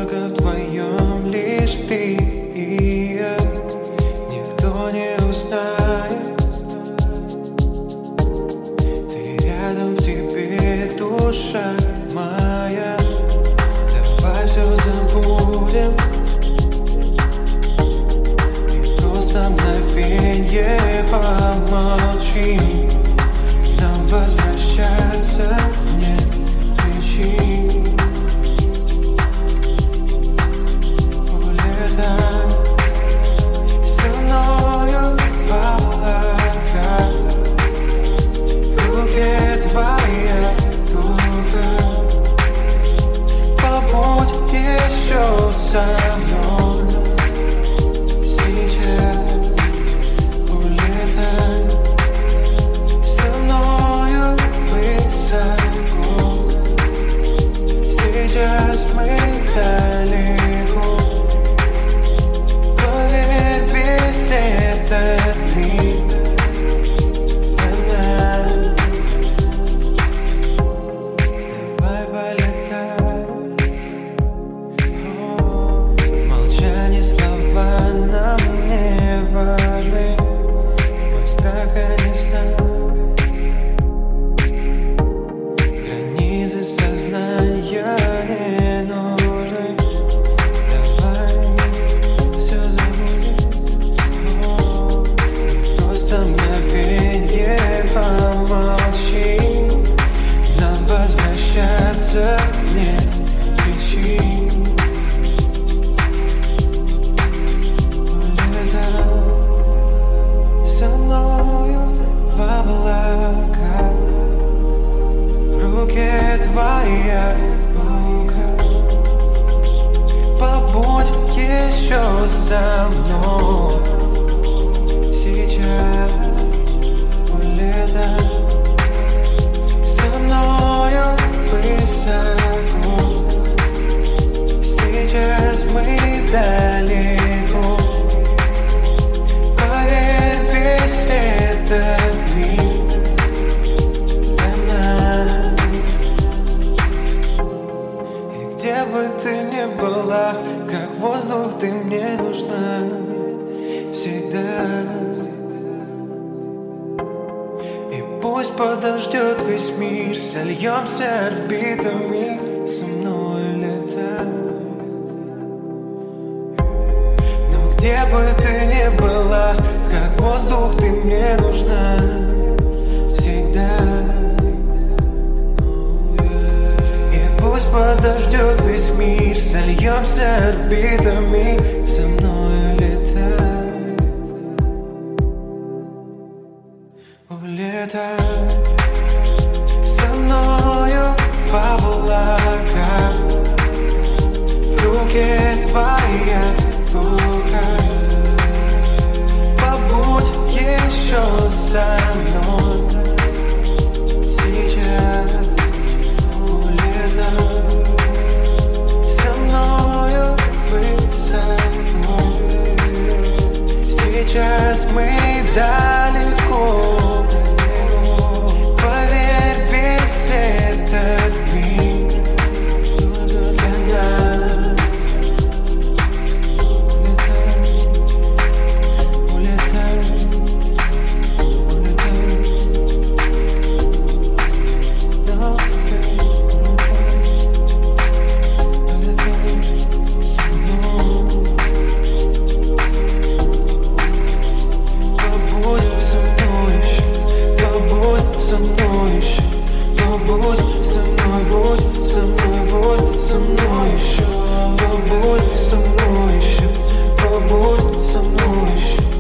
только вдвоем, лишь ты и я. Никто не узнает. Ты рядом, в тебе душа моя. Давай все забудем и просто мгновенье помолчим. Нам возвращаться нет причин. Улетай со мною в облака. В руке твоя рука. Побудь еще со мной сейчас. Улетай со мною высоко. Сейчас мы далеко. Поверь, весь этот мир для нас. Давай полетай. В молчании слова нам не важны. Мой страх не знает границы сознания не нужны. Давай все забудем. Просто мгновенье помолчи. Нам возвращаться нет причин. Улетай со мною в облака. В руке твоя рука. Побудь еще со мной сейчас. Улетай со мною высоко. Сейчас мы далеко. Поверь, весь этот мир для нас. И где бы ты ни была, как воздух ты мне нужна всегда. И пусть подождет весь мир, сольемся орбитами, со мной летай. Но где бы ты ни была, как воздух ты мне нужна всегда. И пусть подождет весь мир, сольемся орбитами, со мной летай. Улетай со мною в облака. В руке твоя рука. Побудь еще со мной сейчас. Улетай со мною высоко. Сейчас мы далеко. Поверь, весь этот мир для нас. Улетай, улетай, побудь со мной еще.